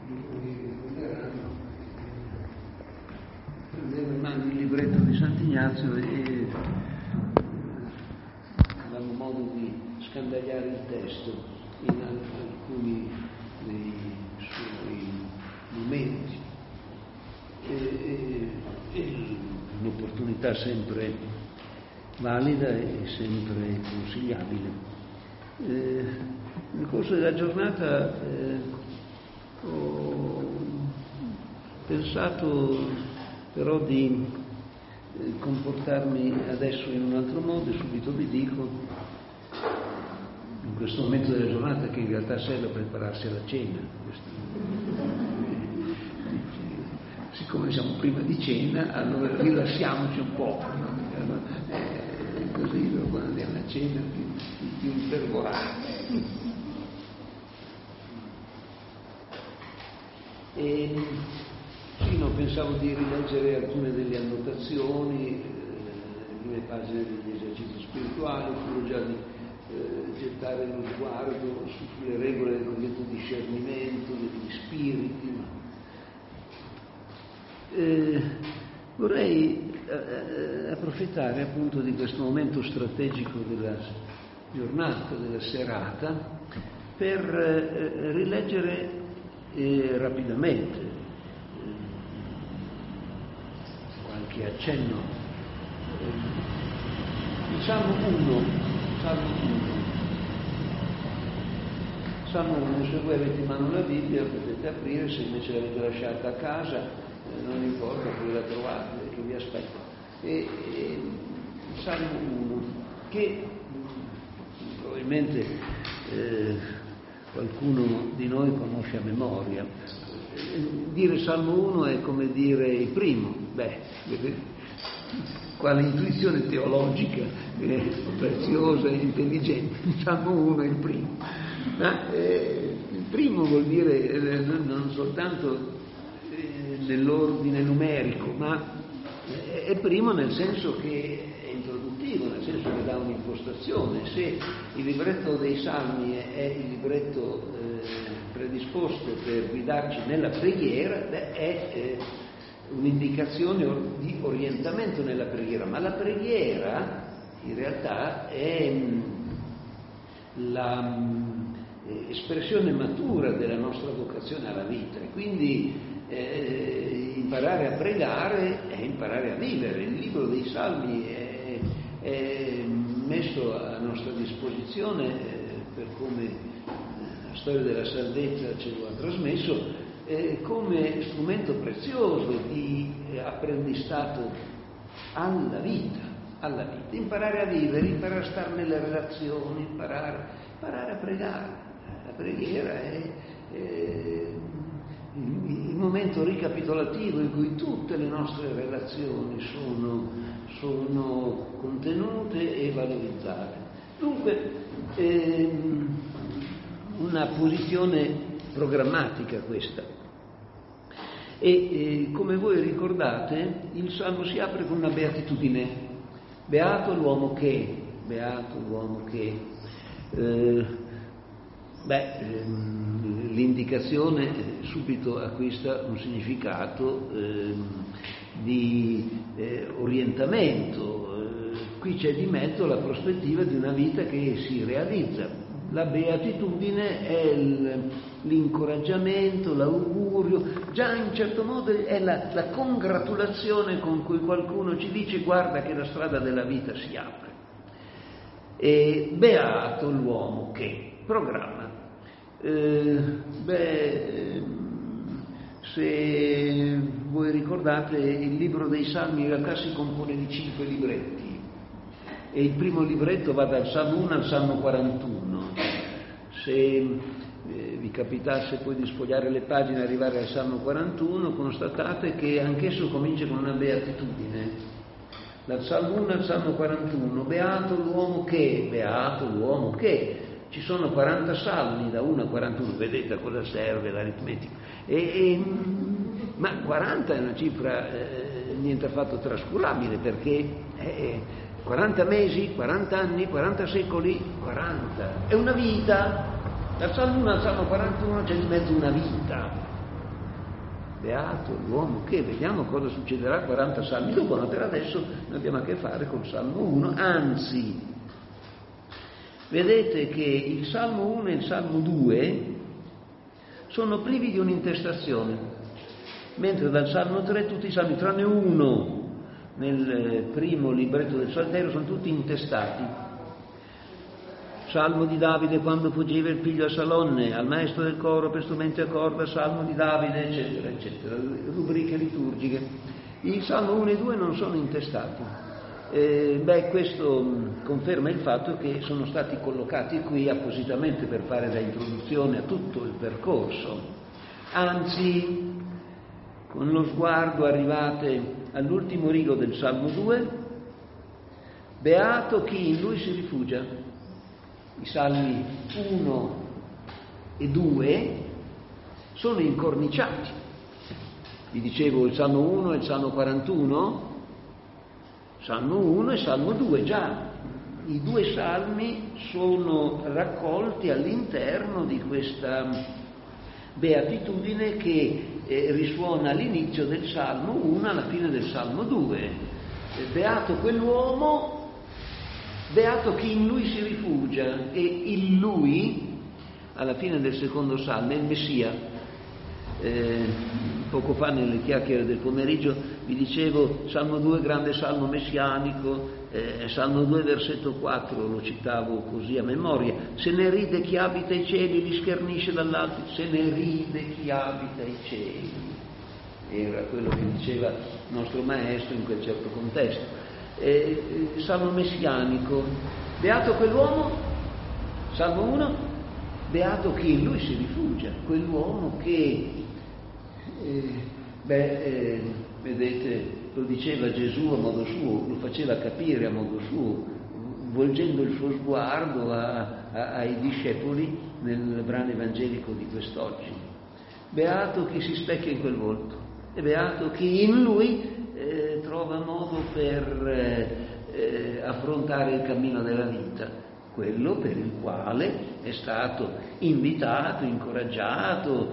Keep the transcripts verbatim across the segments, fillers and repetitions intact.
Prendeva in mano il libretto di Sant'Ignazio e avevamo modo di scandagliare il testo in alcuni dei suoi momenti. E, e, e un'opportunità sempre valida e sempre consigliabile. Eh, nel corso della giornata eh, ho pensato però di eh, comportarmi adesso in un altro modo e subito vi dico, in questo momento della giornata, che in realtà serve a prepararsi alla cena. Siccome siamo prima di cena, allora rilassiamoci un po', eh, così quando andiamo a cena più, più infervorati. E sì, no, pensavo di rileggere alcune delle annotazioni, eh, le prime pagine degli esercizi spirituali, oppure già di eh, gettare lo sguardo su, sulle regole del cosiddetto discernimento degli spiriti. Eh, vorrei eh, approfittare appunto di questo momento strategico della giornata, della serata, per eh, rileggere eh, rapidamente eh, qualche accenno. Eh, il Salmo uno, Salmo uno. Salmo uno, se voi avete in mano la Bibbia potete aprire, se invece l'avete lasciata a casa non importa, poi la trovate, che vi aspetta. E, e Salmo uno, che probabilmente eh, qualcuno di noi conosce a memoria. Dire Salmo uno è come dire il primo. Beh, quale intuizione teologica eh, preziosa e intelligente. Salmo uno è il primo. Ma eh, il primo vuol dire eh, non soltanto nell'ordine numerico, ma è primo nel senso che è introduttivo, nel senso che dà un'impostazione. Se il libretto dei Salmi è il libretto eh, predisposto per guidarci nella preghiera, beh, è eh, un'indicazione di orientamento nella preghiera, ma la preghiera in realtà è mh, la mh, espressione matura della nostra vocazione alla vita, e quindi Eh, imparare a pregare è imparare a vivere. Il libro dei Salmi è, è messo a nostra disposizione eh, per come la storia della salvezza ce lo ha trasmesso, eh, come strumento prezioso di eh, apprendistato alla vita, alla vita. Imparare a vivere, imparare a stare nelle relazioni, imparare, imparare a pregare. La preghiera è, è il momento ricapitolativo in cui tutte le nostre relazioni sono, sono contenute e valorizzate. Dunque, ehm, una posizione programmatica questa. E eh, come voi ricordate, il Salmo si apre con una beatitudine. Beato l'uomo che, beato l'uomo che. Eh, Beh, ehm, l'indicazione subito acquista un significato ehm, di eh, orientamento. Eh, qui c'è di mezzo la prospettiva di una vita che si realizza. La beatitudine è il, l'incoraggiamento, l'augurio, già in certo modo è la, la congratulazione con cui qualcuno ci dice: guarda che la strada della vita si apre. E beato l'uomo che programma. Eh, beh, se voi ricordate, il libro dei Salmi in realtà si compone di cinque libretti, e il primo libretto va dal Salmo uno al Salmo quarantuno. Se eh, vi capitasse poi di sfogliare le pagine e arrivare al Salmo quarantuno, constatate che anch'esso comincia con una beatitudine. Dal Salmo uno al Salmo quarantuno, beato l'uomo che, beato l'uomo che. Ci sono quaranta salmi da uno a quarantuno, vedete a cosa serve l'aritmetica. E, e, ma quaranta è una cifra eh, niente affatto trascurabile, perché eh, quaranta mesi, quaranta anni, quaranta secoli, quaranta. È una vita. Dal Salmo uno al Salmo quarantuno c'è di mezzo una vita. beato l'uomo che, vediamo cosa succederà quaranta salmi dopo, ma per adesso noi abbiamo a che fare col Salmo uno, anzi, vedete che il Salmo uno e il Salmo due sono privi di un'intestazione, mentre dal Salmo tre tutti i salmi, tranne uno nel primo libretto del Salterio, sono tutti intestati. Salmo di Davide quando fuggiva il piglio a Salonne, al maestro del coro per strumenti a corda, Salmo di Davide, eccetera, eccetera, rubriche liturgiche. I Salmo uno e due non sono intestati. Eh, beh, questo conferma il fatto che sono stati collocati qui appositamente per fare da introduzione a tutto il percorso. Anzi, con lo sguardo arrivate all'ultimo rigo del Salmo due, beato chi in lui si rifugia. I Salmi uno e due sono incorniciati. Vi dicevo il Salmo uno e il Salmo quarantuno, Salmo uno e Salmo due, già i due salmi sono raccolti all'interno di questa beatitudine che eh, risuona all'inizio del Salmo uno, alla fine del Salmo due. Beato quell'uomo, beato chi in lui si rifugia, e il lui, alla fine del secondo salmo, è il Messia. Eh, poco fa nelle chiacchiere del pomeriggio vi dicevo Salmo due, grande salmo messianico, eh, Salmo due, versetto quattro, lo citavo così a memoria: se ne ride chi abita i cieli, li schernisce dall'alto, se ne ride chi abita i cieli. Era quello che diceva il nostro maestro in quel certo contesto. Eh, salmo messianico, beato quell'uomo, Salmo uno, beato chi in lui si rifugia, quell'uomo che, eh, beh, eh, vedete, lo diceva Gesù a modo suo, lo faceva capire a modo suo, volgendo il suo sguardo a, a, ai discepoli nel brano evangelico di quest'oggi. Beato chi si specchia in quel volto, e beato chi in lui Eh, trova modo per eh, eh, affrontare il cammino della vita, quello per il quale è stato invitato, incoraggiato,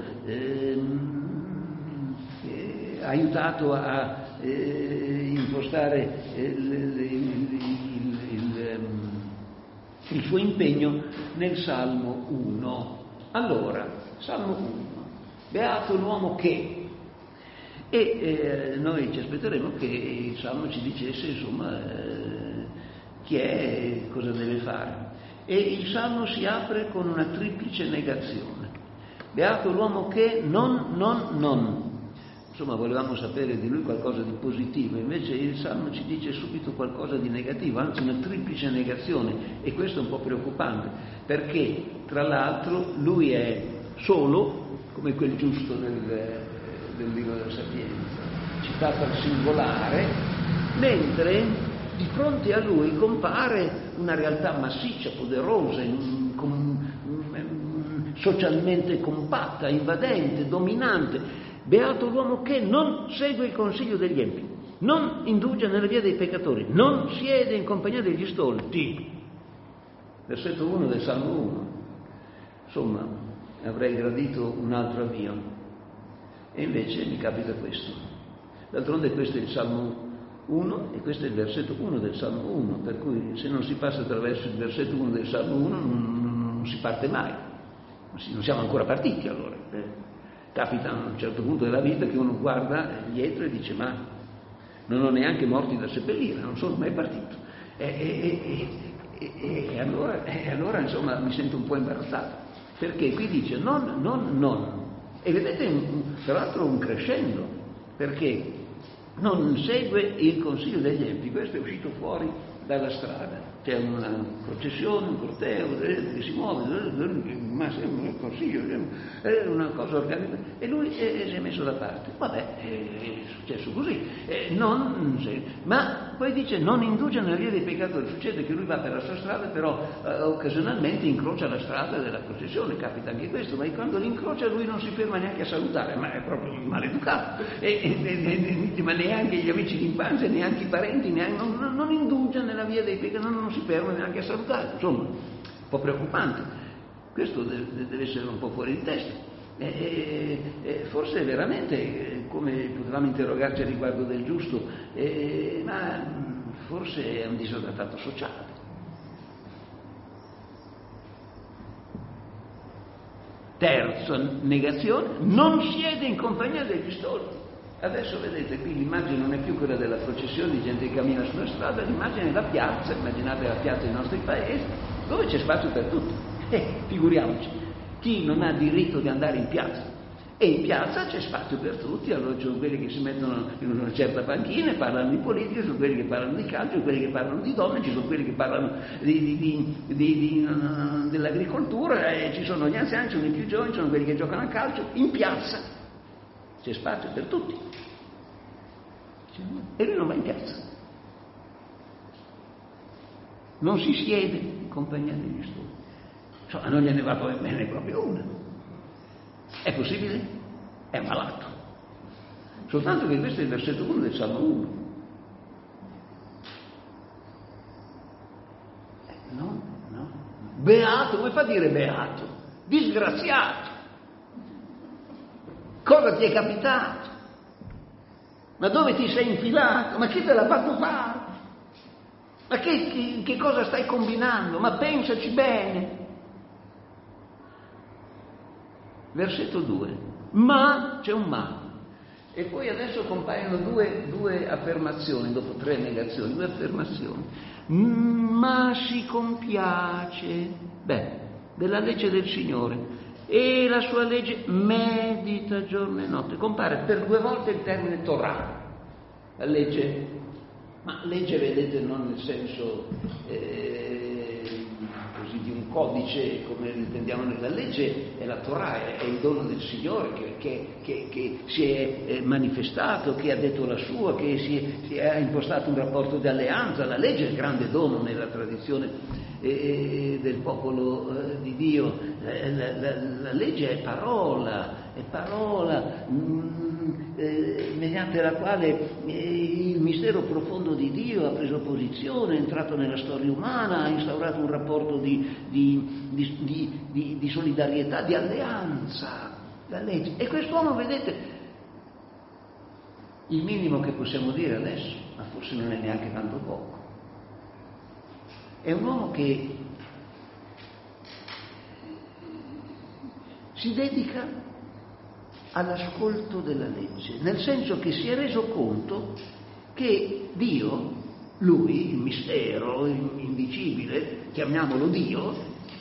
ehm, eh, aiutato a eh, impostare eh, il, il, il, il, il suo impegno nel Salmo uno. Allora, Salmo uno, beato l'uomo che. E eh, noi ci aspetteremo che il Salmo ci dicesse, insomma, eh, chi è e cosa deve fare. E il Salmo si apre con una triplice negazione. Beato l'uomo che non, non, non. Insomma, volevamo sapere di lui qualcosa di positivo, invece il Salmo ci dice subito qualcosa di negativo, anzi una triplice negazione, e questo è un po' preoccupante, perché tra l'altro lui è solo, come quel giusto del... del libro della Sapienza, citato al singolare, mentre di fronte a lui compare una realtà massiccia, poderosa, com, socialmente compatta, invadente, dominante. Beato l'uomo che non segue il consiglio degli empi, non indugia nella via dei peccatori, non siede in compagnia degli stolti. Versetto uno del Salmo uno. Insomma, avrei gradito un altro avvio. E invece mi capita questo. D'altronde questo è il Salmo uno e questo è il versetto uno del Salmo uno, per cui se non si passa attraverso il versetto uno del Salmo uno non, non, non si parte mai, non siamo ancora partiti allora. Eh, capita a un certo punto della vita che uno guarda dietro e dice ma non ho neanche morti da seppellire, non sono mai partito. E, e, e, e, e, allora, e allora insomma mi sento un po' imbarazzato, perché qui dice non, non, non. E vedete, tra l'altro, un crescendo, perché non segue il consiglio degli empi. Questo è uscito fuori dalla strada. C'è una processione, un corteo che si muove, ma sembra un consiglio, è una cosa organica, e lui è, si è messo da parte. Vabbè, è successo così. Eh, non, ma poi dice non indugia nella via dei peccatori. Succede che lui va per la sua strada, però eh, occasionalmente incrocia la strada della processione, capita anche questo, ma quando l'incrocia lui non si ferma neanche a salutare, ma è proprio maleducato. E, e, e, e, ma neanche gli amici d'infanzia, neanche i parenti, neanche, non, non indugia nella via dei peccatori, non si ferma neanche a salutare, insomma, un po' preoccupante. Questo deve, deve essere un po' fuori di testa. E, e, forse veramente come potevamo interrogarci a riguardo del giusto, eh, ma forse è un disadattato sociale. Terza negazione, non siede in compagnia degli stolti. Adesso vedete, qui l'immagine non è più quella della processione di gente che cammina sulla strada, l'immagine è la piazza, immaginate la piazza dei nostri paesi, dove c'è spazio per tutti. Eh, figuriamoci, chi non ha diritto di andare in piazza? E in piazza c'è spazio per tutti, allora ci sono quelli che si mettono in una certa panchina e parlano di politica, ci sono quelli che parlano di calcio, quelli che parlano di donne, ci sono quelli che parlano di, di, di, di, di, uh, dell'agricoltura, e ci sono gli anziani, ci sono i più giovani, ci sono quelli che giocano a calcio. In piazza c'è spazio per tutti. E lui non va in piazza. Non si siede in compagnia degli studi. Insomma, non gliene va bene proprio una. È possibile? È malato. Soltanto che questo è il versetto uno del Salmo uno. Eh, no, no. Beato, come fa a dire beato? Disgraziato. Cosa ti è capitato? Ma dove ti sei infilato? Ma chi te l'ha fatto fare? Ma che, che, che cosa stai combinando? Ma pensaci bene. Versetto due. Ma, c'è un ma. E poi adesso compaiono due, due affermazioni, dopo tre negazioni, due affermazioni. Ma si compiace, beh, della legge del Signore. E la sua legge medita giorno e notte. Compare per due volte il termine Torah, la legge, ma legge vedete non nel senso eh, così di un codice come intendiamo noi. La legge è la Torah, è il dono del Signore che, che, che, che si è manifestato, che ha detto la sua, che si è, si è impostato un rapporto di alleanza. La legge è il grande dono nella tradizione E del popolo eh, di Dio. La, la, la legge è parola, è parola mh, eh, mediante la quale eh, il mistero profondo di Dio ha preso posizione, è entrato nella storia umana, ha instaurato un rapporto di, di, di, di, di, di solidarietà, di alleanza. La legge. E quest'uomo, vedete, il minimo che possiamo dire adesso, ma forse non è neanche tanto poco, è un uomo che si dedica all'ascolto della legge, nel senso che si è reso conto che Dio, lui, il mistero indicibile, chiamiamolo Dio,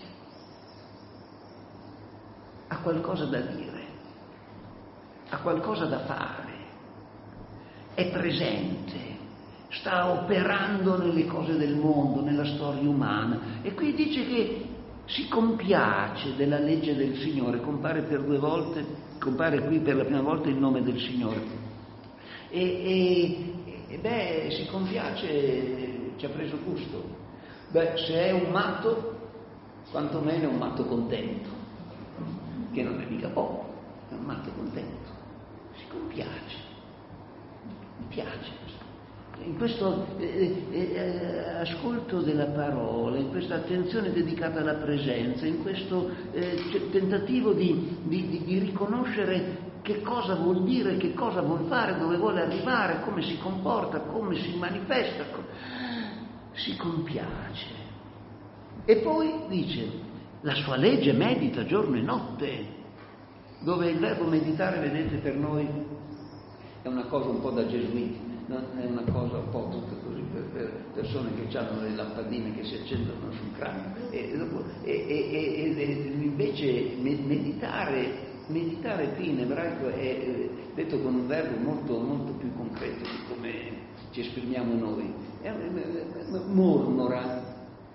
ha qualcosa da dire, ha qualcosa da fare, è presente, sta operando nelle cose del mondo, nella storia umana. E qui dice che si compiace della legge del Signore, compare per due volte, compare qui per la prima volta il nome del Signore. E, e, e beh, si compiace, ci ha preso gusto. Beh, se è un matto, quantomeno è un matto contento, che non è mica poco, è un matto contento. Si compiace, mi piace. In questo eh, eh, ascolto della parola, in questa attenzione dedicata alla presenza, in questo eh, tentativo di, di, di riconoscere che cosa vuol dire, che cosa vuol fare, dove vuole arrivare, come si comporta, come si manifesta, si compiace. E poi dice, la sua legge medita giorno e notte, dove il verbo meditare, vedete, per noi è una cosa un po' da gesuiti. Non è una cosa un po' tutta così per, per persone che hanno le lampadine che si accendono sul cranio e, e, e, e invece meditare meditare qui in ebraico è detto con un verbo molto molto più concreto di come ci esprimiamo noi. È, mormora,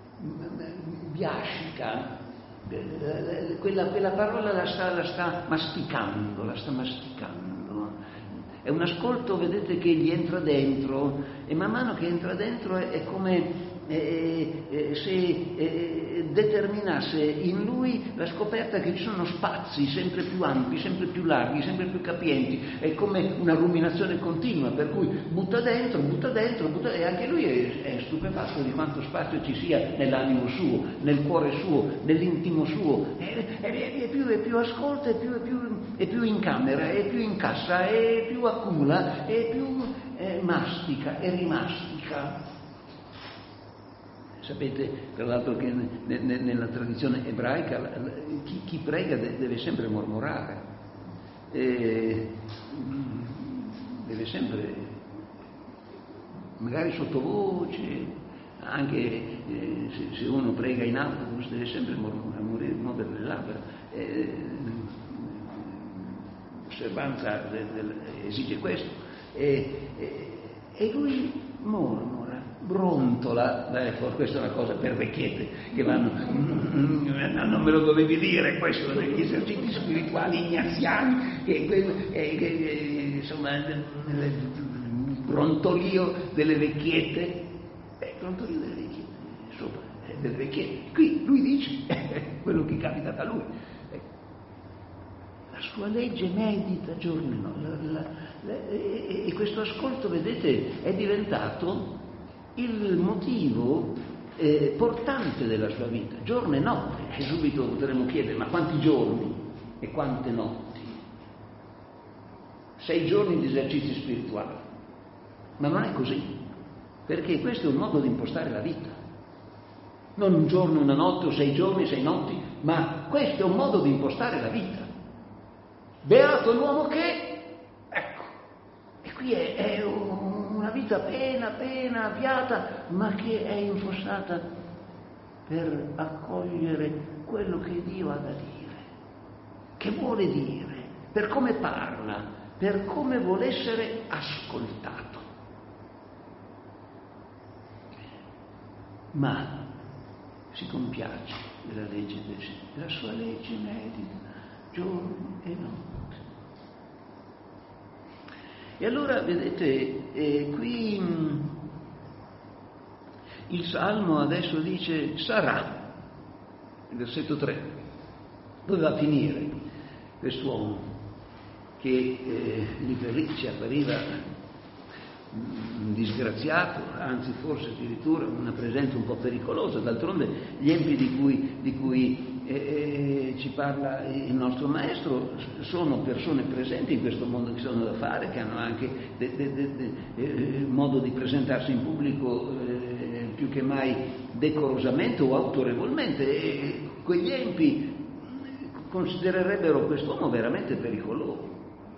biascica, quella, quella parola la sta, la sta masticando, la sta masticando. È un ascolto, vedete, che gli entra dentro, e man mano che entra dentro è, è come eh, eh, se eh, determinasse in lui la scoperta che ci sono spazi sempre più ampi, sempre più larghi, sempre più capienti. È come una ruminazione continua, per cui butta dentro, butta dentro, butta dentro, e anche lui è, è stupefatto di quanto spazio ci sia nell'animo suo, nel cuore suo, nell'intimo suo. E, e, e più e più ascolta, e più e più e più incamera, e più incassa, e più accumula, e più eh, mastica e rimastica. Sapete, tra l'altro, che ne, ne, nella tradizione ebraica la, la, chi, chi prega de, deve sempre mormorare, e, deve sempre, magari sottovoce, anche eh, se, se uno prega in autobus deve sempre mormorare, muovere le labbra. Eh, l'osservanza del, del, esige questo, e, e, e lui mormora, brontola. Ecco, questa è una cosa per vecchiette che vanno, non me lo dovevi dire questo, negli esercizi spirituali ignaziani, che, che, che insomma, il brontolio delle vecchiette, eh, brontolio delle vecchiette, insomma, delle vecchiette. Qui lui dice quello che capita da lui. La sua legge medita giorno e notte, la, la, la, e, e questo ascolto, vedete, è diventato il motivo eh, portante della sua vita, giorno e notte. E subito potremmo chiedere: ma quanti giorni e quante notti? Sei giorni di esercizi spirituali. Ma non è così, perché questo è un modo di impostare la vita. Non un giorno, una notte, o sei giorni, sei notti, ma questo è un modo di impostare la vita. Beato l'uomo che, ecco, e qui è, è una vita piena, piena, avviata, ma che è impostata per accogliere quello che Dio ha da dire, che vuole dire, per come parla, per come vuole essere ascoltato. Ma si compiace della legge del Signore, della sua legge medita giorno e notte. E allora, vedete, eh, qui mh, il Salmo adesso dice sarà, il versetto tre, doveva finire quest'uomo che eh, lì per lì ci appariva un disgraziato, anzi forse addirittura una presenza un po' pericolosa. D'altronde gli empi di cui, di cui eh, ci parla il nostro maestro sono persone presenti in questo mondo, che sono da fare, che hanno anche de, de, de, de, eh, modo di presentarsi in pubblico eh, più che mai decorosamente o autorevolmente, e quegli empi considererebbero quest'uomo veramente pericoloso.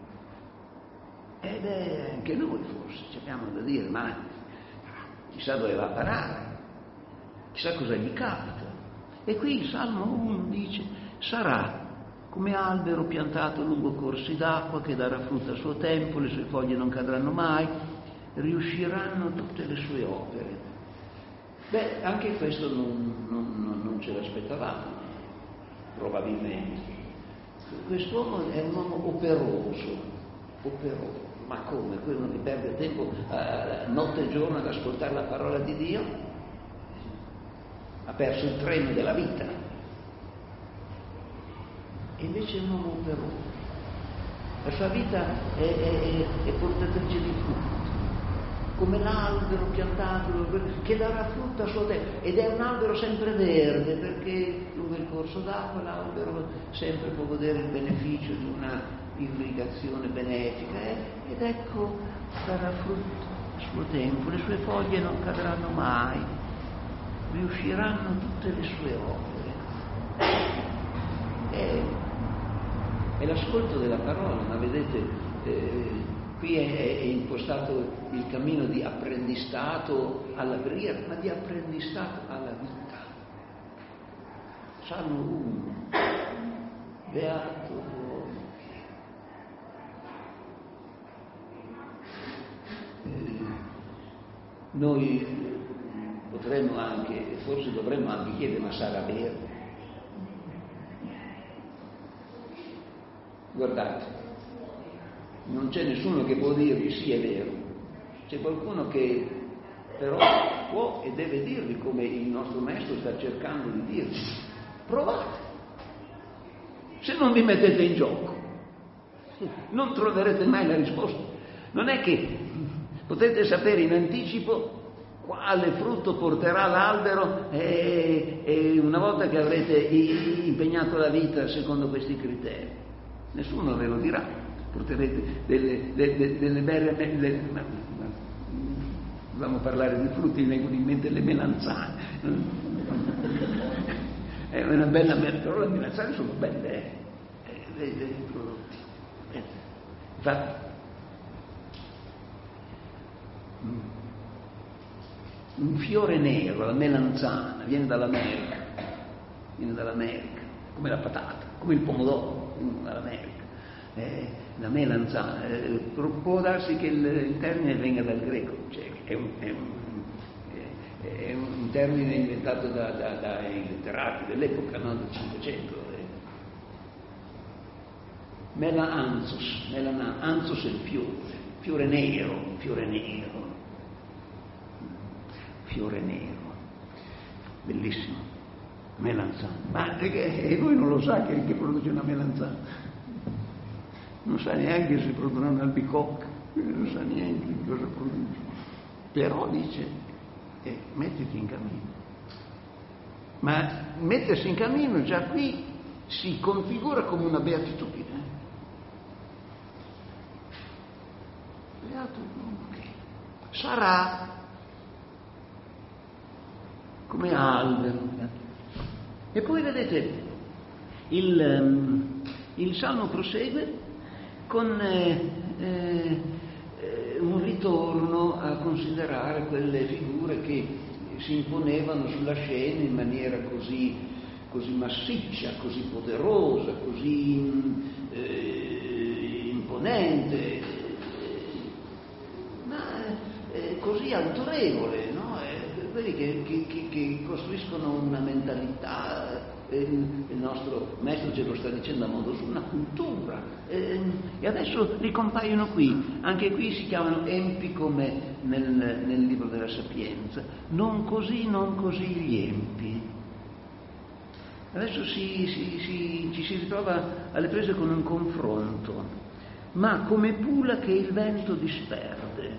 Ed è anche noi forse ci abbiamo da dire: ma chissà dove va a parare, chissà cosa gli capita. E qui il Salmo uno dice: sarà come albero piantato lungo corsi d'acqua, che darà frutto a suo tempo, le sue foglie non cadranno mai, riusciranno tutte le sue opere. Beh, anche questo non, non, non ce l'aspettavamo, probabilmente. Quest'uomo è un uomo operoso, operoso. Ma come? Quello che perde tempo eh, notte e giorno ad ascoltare la parola di Dio? Ha perso il treno della vita. E invece è un uomo operoso. La sua vita è, è, è portatrice di frutto, come l'albero piantato che darà frutto a suo tempo. Ed è un albero sempre verde, perché lungo il corso d'acqua l'albero sempre può godere il beneficio di una irrigazione benefica, eh? Ed ecco, darà frutto a suo tempo, le sue foglie non cadranno mai, riusciranno tutte le sue opere. È, è l'ascolto della parola, ma vedete, eh, qui è, è impostato il cammino di apprendistato alla preghiera, ma di apprendistato alla vita. Salmo uno, beato l'uomo. Noi potremmo anche, forse dovremmo anche chiedere: ma sarà vero? Guardate, non c'è nessuno che può dirvi sì, è vero. C'è qualcuno che però può e deve dirvi, come il nostro maestro sta cercando di dirvi: provate. Se non vi mettete in gioco, non troverete mai la risposta. Non è che potete sapere in anticipo quale frutto porterà l'albero e, e una volta che avrete impegnato la vita secondo questi criteri. Nessuno ve lo dirà, porterete delle, delle, delle belle, delle, ma, ma, dobbiamo parlare di frutti, mi vengono in mente le melanzane. È una bella merda, le melanzane sono belle, eh, dei, dei prodotti. Eh, infatti, un fiore nero, la melanzana, viene dall'America, viene dall'America, come la patata, come il pomodoro, dall'America. Eh, la melanzana, eh, può darsi che il, il termine venga dal greco, cioè è un, è un, è un termine inventato da, da, dai letterati dell'epoca, no? Del Cinquecento. Eh. Mela anzus, mela anzus è il fiore, fiore nero, fiore nero, fiore nero, bellissimo, melanzana. Ma e voi non lo sa che, che produce una melanzana? Non sa neanche se produrrà un'albicocca, non sa neanche cosa produce. Però dice, eh, mettiti in cammino. Ma mettersi in cammino già qui si configura come una beatitudine. Beato l'uomo che sarà come albero. E poi vedete, il, il Salmo prosegue con eh, eh, un ritorno a considerare quelle figure che si imponevano sulla scena in maniera così, così massiccia, così poderosa, così eh, imponente, eh, ma eh, così autorevole, no? Eh, quelli che, che, che costruiscono una mentalità. Il nostro maestro ce lo sta dicendo a modo su una cultura, eh, e adesso ricompaiono qui, anche qui si chiamano empi come nel, nel libro della Sapienza, non così, non così gli empi. Adesso si, si, si, ci si ritrova alle prese con un confronto, ma come pula che il vento disperde,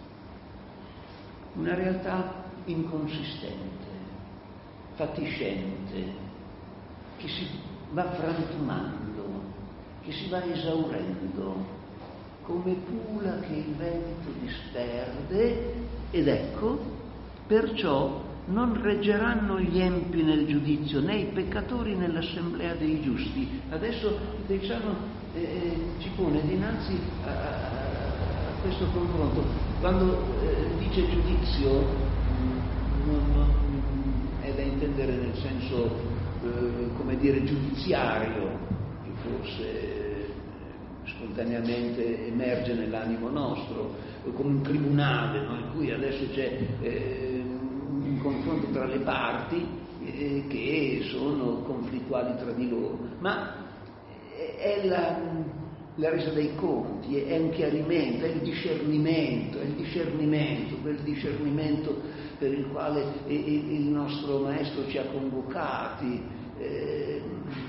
una realtà inconsistente, fatiscente, che si va frantumando, che si va esaurendo, come pula che il vento disperde, ed ecco, perciò non reggeranno gli empi nel giudizio, né i peccatori nell'assemblea dei giusti. Adesso diciamo, eh, ci pone dinanzi a, a, a questo confronto. Quando eh, dice giudizio, non, non, è da intendere nel senso come dire giudiziario, che forse spontaneamente emerge nell'animo nostro, come un tribunale, no? In cui adesso c'è eh, un confronto tra le parti eh, che sono conflittuali tra di loro, ma è la, la resa dei conti, è un chiarimento, è il discernimento, è il discernimento, quel discernimento per il quale il nostro maestro ci ha convocati eh,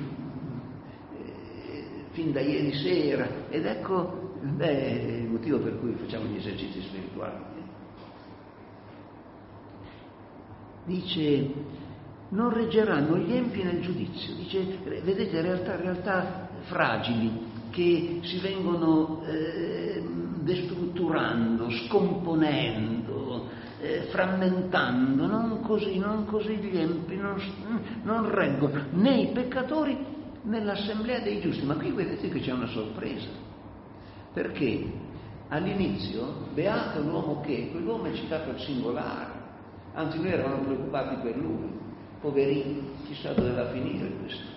eh, fin da ieri sera, ed ecco beh, il motivo per cui facciamo gli esercizi spirituali. Dice, non reggeranno gli empi nel giudizio. Dice, vedete, realtà, realtà fragili che si vengono eh, destrutturando, scomponendo, eh, frammentando, non così, non così gli empi, non, non reggono né i peccatori nell'assemblea dei giusti. Ma qui vedete che c'è una sorpresa, perché all'inizio, beato l'uomo che, quell'uomo è citato al singolare, anzi noi eravamo preoccupati per lui, poverino, chissà dove va a finire questo.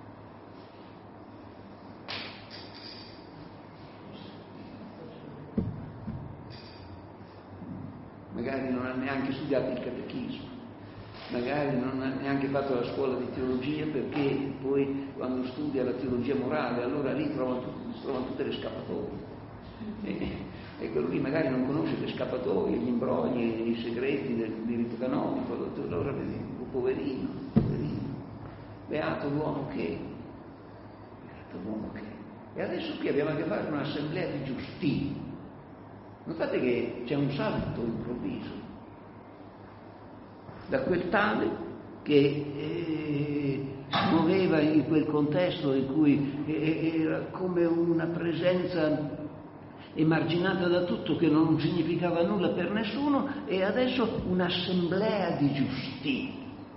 Magari non ha neanche studiato il catechismo, magari non ha neanche fatto la scuola di teologia, perché poi quando studia la teologia morale allora lì trovano, trovano tutte le scappatoie. E, e quello lì magari non conosce le scappatoie, gli imbrogli, i segreti del diritto canonico, allora vedi, poverino, poverino, beato l'uomo che, beato l'uomo che. E adesso qui abbiamo a che fare con un'assemblea di giusti. Notate che c'è un salto improvviso da quel tale che eh, si muoveva in quel contesto in cui era come una presenza emarginata da tutto, che non significava nulla per nessuno, e adesso un'assemblea di giusti.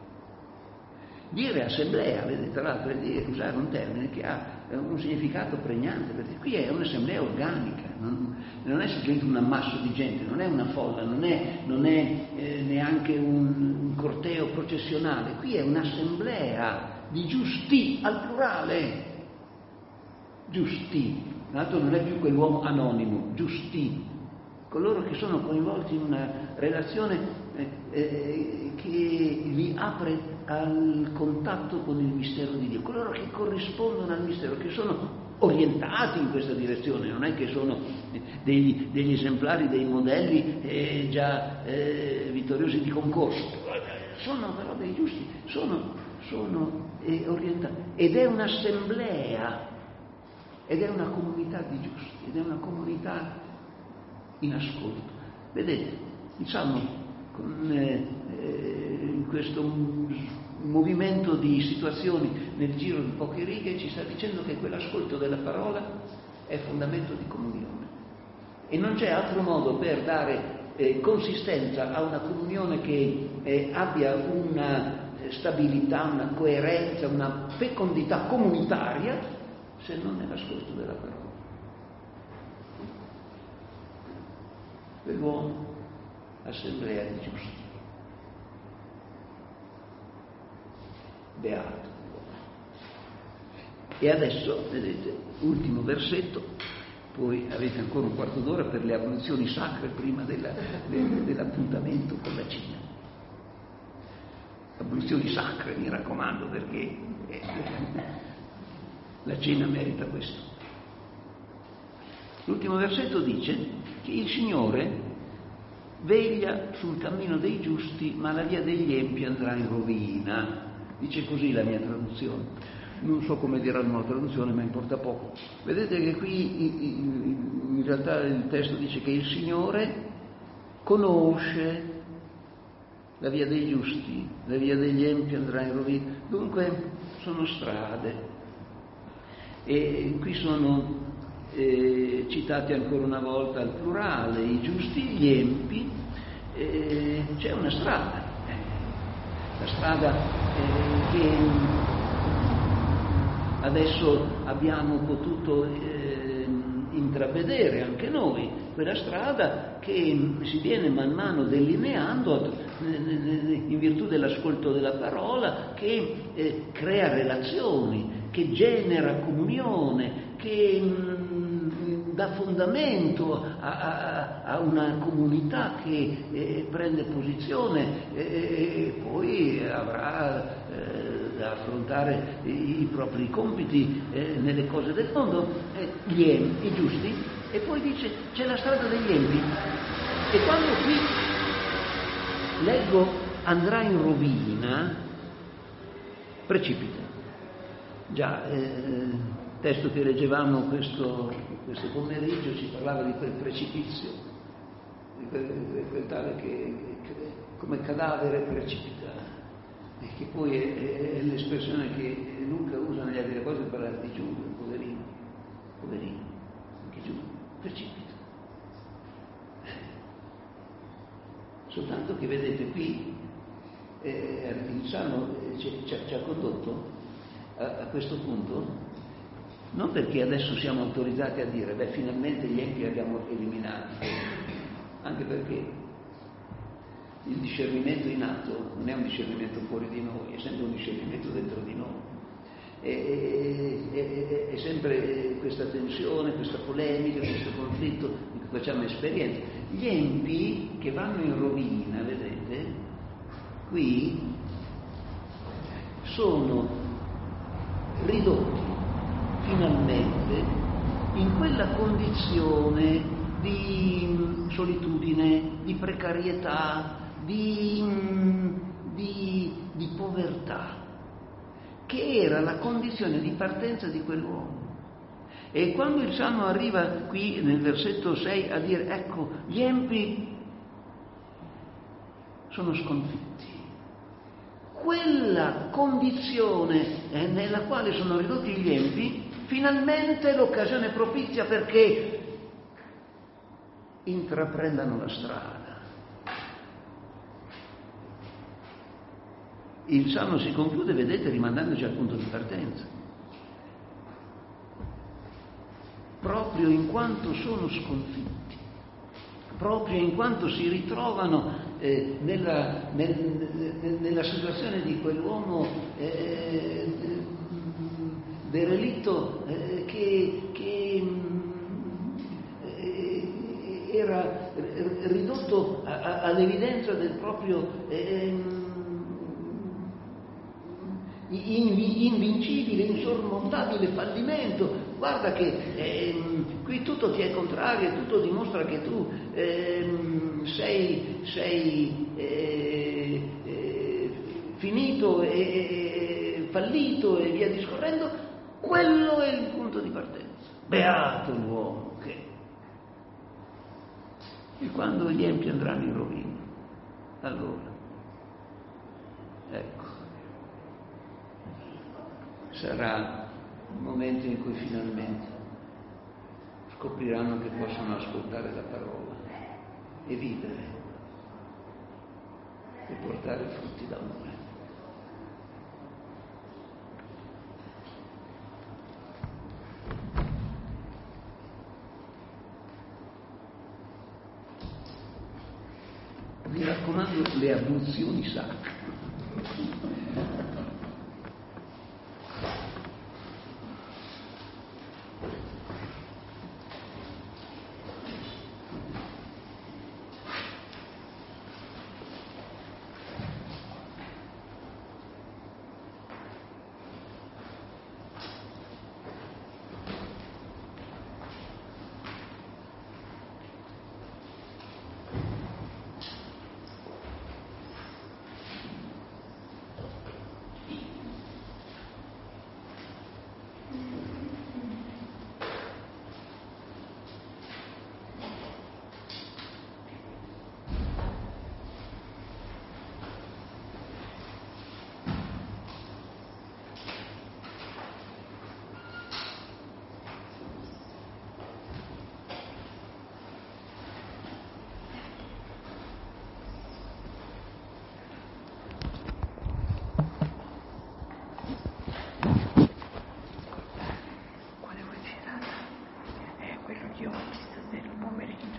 Dire assemblea, vedete, tra l'altro, è dire, usare un termine che ha un significato pregnante, perché qui è un'assemblea organica, non, non è semplicemente un ammasso di gente, non è una folla, non è, non è eh, neanche un, un corteo processionale, qui è un'assemblea di giusti al plurale, giusti, tra l'altro non è più quell'uomo anonimo, giusti, coloro che sono coinvolti in una relazione eh, eh, che li apre al contatto con il mistero di Dio, coloro che corrispondono al mistero, che sono orientati in questa direzione, non è che sono degli, degli esemplari, dei modelli eh, già eh, vittoriosi di concorso, sono però dei giusti, sono, sono eh, orientati, ed è un'assemblea, ed è una comunità di giusti, ed è una comunità in ascolto. Vedete, il Salmo con eh, eh, in questo movimento di situazioni nel giro di poche righe ci sta dicendo che quell'ascolto della parola è fondamento di comunione, e non c'è altro modo per dare eh, consistenza a una comunione che eh, abbia una stabilità, una coerenza, una fecondità comunitaria, se non nell'ascolto della parola. Quell'uomo, assemblea di giusti, beato. E adesso, vedete, ultimo versetto, poi avete ancora un quarto d'ora per le abluzioni sacre prima della, de, dell'appuntamento con la cena. Abluzioni sacre, mi raccomando, perché eh, la cena merita questo. L'ultimo versetto dice che il Signore veglia sul cammino dei giusti, ma la via degli empi andrà in rovina. Dice così la mia traduzione. Non so come dirà la nuova traduzione, ma importa poco. Vedete che qui in realtà il testo dice che il Signore conosce la via dei giusti, la via degli empi andrà in rovina. Dunque sono strade. E qui sono Eh, citati ancora una volta al plurale, i giusti, gli empi, eh, c'è una strada, eh, la strada eh, che adesso abbiamo potuto eh, intravedere anche noi, quella strada che si viene man mano delineando in virtù dell'ascolto della parola, che eh, crea relazioni, che genera comunione, che mh, dà fondamento a, a, a una comunità che eh, prende posizione e eh, poi avrà eh, da affrontare i, i propri compiti eh, nelle cose del mondo, eh, gli empi, i giusti, e poi dice c'è la strada degli empi, e quando qui leggo andrà in rovina, precipita. Già, eh, testo che leggevamo questo, questo pomeriggio ci parlava di quel precipizio, di quel, di quel tale che, che come cadavere precipita, e che poi è, è, è l'espressione che Luca usa negli altri cose per parlare di Giulio, poverino, poverino, anche Giulio, precipita. Soltanto che vedete qui eh, il Salmo ci, ci, ci ha condotto a, a questo punto, non perché adesso siamo autorizzati a dire beh finalmente gli empi li abbiamo eliminati, anche perché il discernimento in atto non è un discernimento fuori di noi, è sempre un discernimento dentro di noi, è, è, è sempre questa tensione, questa polemica, questo conflitto di cui facciamo esperienza. Gli empi che vanno in rovina, vedete, qui sono ridotti finalmente in quella condizione di solitudine, di precarietà, di, di, di povertà, che era la condizione di partenza di quell'uomo. E quando il Salmo arriva qui nel versetto sei a dire ecco, gli empi sono sconfitti, quella condizione eh, nella quale sono ridotti gli empi, finalmente è l'occasione propizia perché intraprendano la strada. Il Salmo si conclude, vedete, rimandandoci al punto di partenza. Proprio in quanto sono sconfitti, proprio in quanto si ritrovano eh, nella, nel, nella situazione di quell'uomo eh, derelitto eh, che, che eh, era ridotto a, a, all'evidenza del proprio eh, invincibile, insormontabile fallimento. Guarda che ehm, qui tutto ti è contrario, tutto dimostra che tu ehm, sei, sei eh, eh, finito e eh, fallito e via discorrendo. Quello è il punto di partenza. Beato l'uomo che... E quando gli empi andranno in rovina, allora, ecco, sarà il momento in cui finalmente scopriranno che possono ascoltare la parola e vivere e portare frutti d'amore. Mi raccomando, le abluzioni sacre.